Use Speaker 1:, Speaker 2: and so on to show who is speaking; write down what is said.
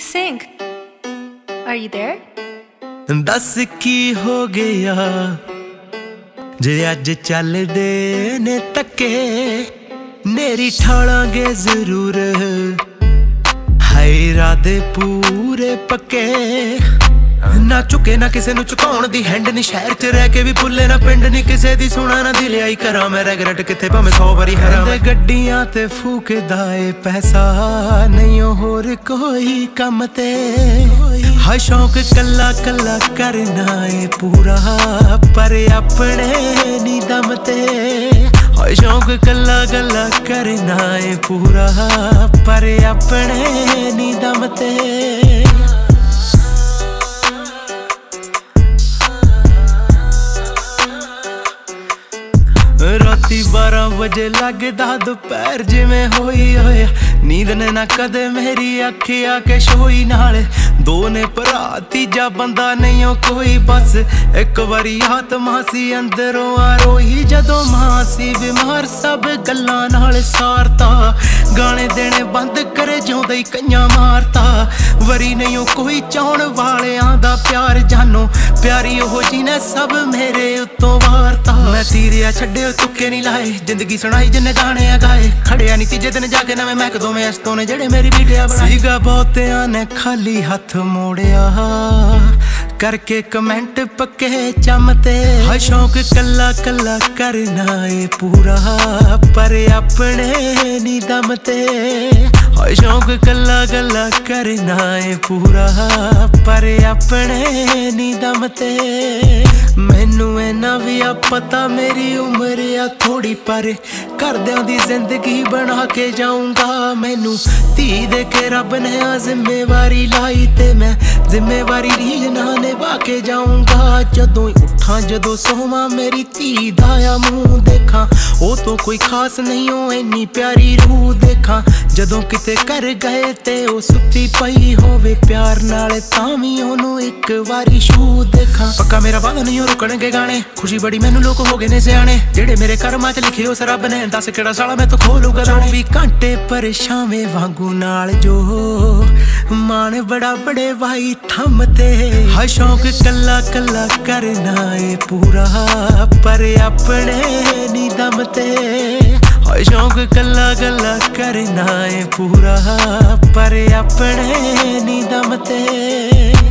Speaker 1: sing. Are you there?
Speaker 2: दस की हो गया जे अज चलदे ने तके नेरी ठालांगे जरूर है इरादे पूरे पक्के ना झुके ना किसे नू झुकाउण दी हैंड नी शहर च रह के भी भुल्ले ना पिंड नी किसे दी सुना ना दिल आई करा मैं रेगरेट किथे भावें 100 वारी हरा मैं गड्डियां ते फूकदा ए पैसा नहीं होर कोई कम ते हाय शौक कल्ला कल्ला करना ए पूरा पर अपने नी दम ते हाय शौक कल्ला कल्ला करना ए पूरा पर अपने नी दम ते राती 12 बजे लगदा दोपहर जिवें होई होया नींद ने ना कदे मेरी अखी आके शोई नाल दो ने भरा तीजा बंदा नहीं हो कोई बस एक बारी आत्मा सी अंदरों आ रोई जदों मां सी बीमार सब गल्लां नाल सारता गाने देने बंद करे जिउंदे ही कईयां मारता वरी नहीं हो कोई चाहण वालियां दा प्यार जानो प्यारी ओह जी ने सब मेरे उत्तों वारता मैं तीरिया छड्डे तुक्के नहीं लाए जिंदगी सुनाई जिन्ने गाने गाए खड़िया नहीं तीजे दिन जाके नवें महक दो में अस्तों ने जेड़े मेरी वीडियो बनाई सीगा बहुतियां ने खाली हथ मोड़िया करके कमेंट पक्के चमते हाय शौक कल्ला कल्ला करना ए पूरा पर अपने नी दम ते हाय शौक कल्ला कल्ला करना ए पूरा पर अपने नी दम ते मैनू इन्ना भी आ पता मेरी उम्र आ थोड़ी पर घरदियां दी जिंदगी बना के जाऊंगा मैनू धी दे के रब ने आ जिम्मेवारी लाई ते मैं जिम्मेवारी रील ना निभा के जाऊंगा जदों उठा जदों सोवा मेरी धी दा मुंह देखा ओ तो कोई खास नहीं हो इन्नी प्यारी रूह देखा जदों किते कर गए ते ओ सुत्ती पई होवे प्यार नाल तां वी ओनू एक वारी छू देखा पक्का मेरा वादा नहीं हो रुकणगे गाने खुशी बड़ी मैनू लोक हो गए ने सियाणे जेड़े मेरे कर्मां च लिखे उस रब ने दस केड़ा साला मैं तो खोलूगा 24 घंटे परेशाने वांगू नाल जो मान बड़ा बड़े भाई थमते हाय शौक कल्ला कल्ला करना ए पूरा पर अपने नी दम ते हाय शौक कल्ला कल्ला करना ए पूरा पर अपने नी दम ते